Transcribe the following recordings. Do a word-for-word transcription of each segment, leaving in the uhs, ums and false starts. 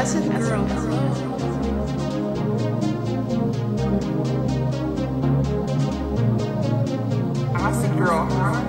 Acid girl. Acid girl, hi.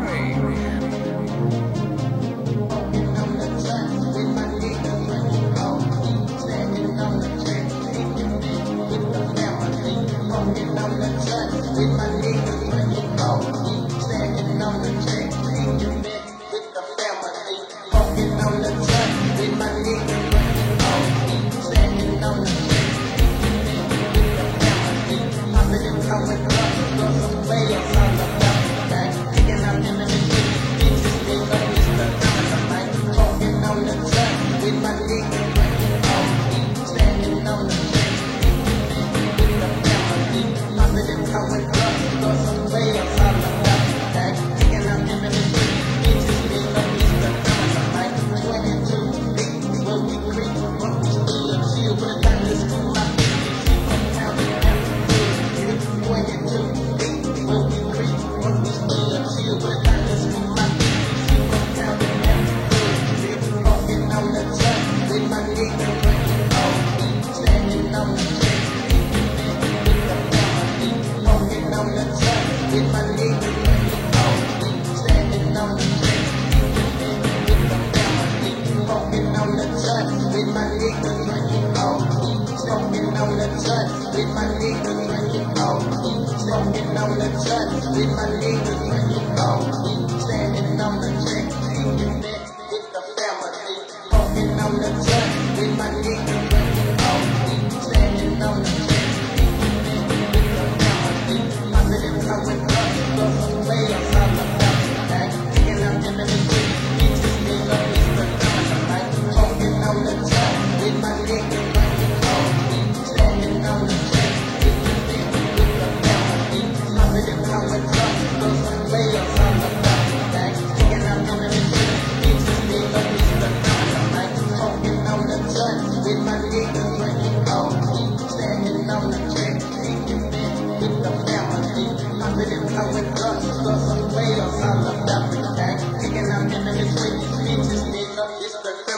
With my niggas, when you go, standing on the track, taking that with the family. Walking on the track, with my niggas, when you go, standing on the track, taking that with the family. I let it come with us, go some players all about the back. Taking out in the street, bitches nigga, Mister Dynamite. Walking on the track, with my niggas, when you go, standing on the track, taking that with the family. I let it come with us. Some players all about the back, kicking out in the street, bitches nigga, it's the